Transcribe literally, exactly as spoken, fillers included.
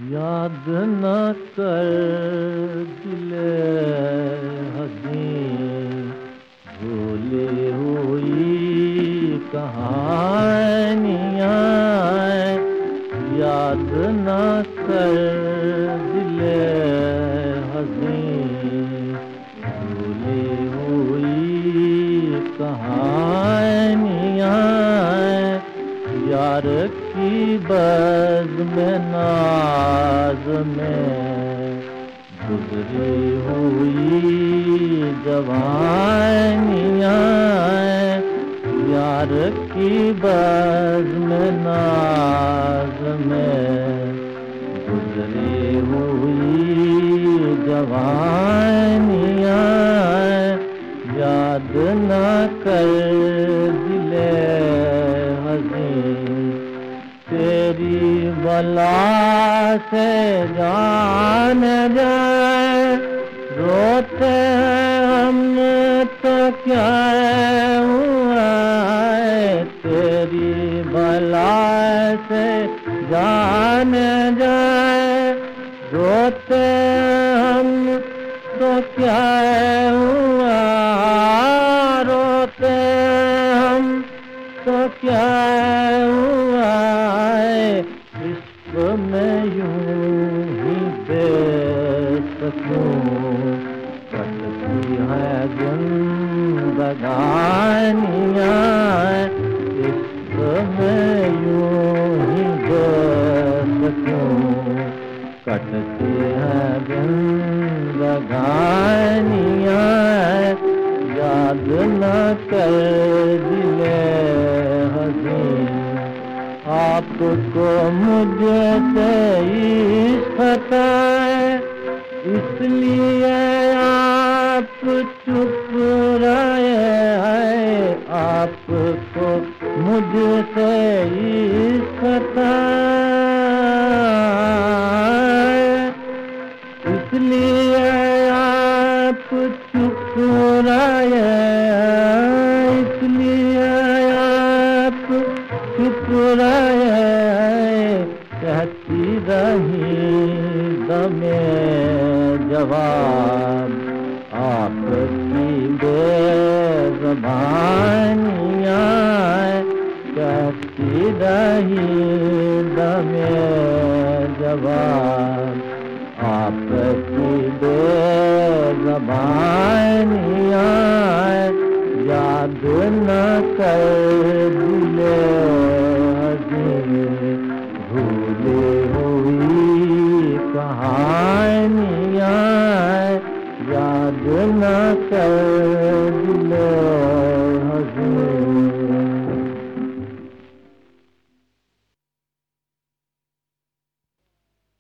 याद न कर दिले हसीं भूली हुई कहानियाँ। याद न कर दिले हसीं भूली हुई कहानियाँ। यार की बज़ में नाज़ में गुज़री हुई जवानियाँ। यार की बज़ में नाज़ में गुज़री हुई जवानियाँ। याद न कर दिले हसीं तेरी बला से जान जाए। रोते हम तो क्या हुआ है, तेरी बला से जान जाए। रोते हम तो क्या हुआ, रोते हम तो क्या हुआ है। इश्क़ में यूं ही बेसकूं कटती है जिंदगानियाँ। इश्क़ में यूं ही बेसकूं कटती है जिंदगानियाँ। याद न कर दिले हसीं आपको मुझसे इश्क़ है। इसलिए आप चुप रहे हैं। आपको मुझसे इश्क़ है, इसलिए आप चुप रहे। इसलिए आप चुप रहे। कहती रही दमे जवाब आपकी बेज़बानियाँ। कहती रही दमे जवाब आपकी बेज़बानियाँ। याद न कर दिले हसीं भूली हुई कहानियाँ। याद न कर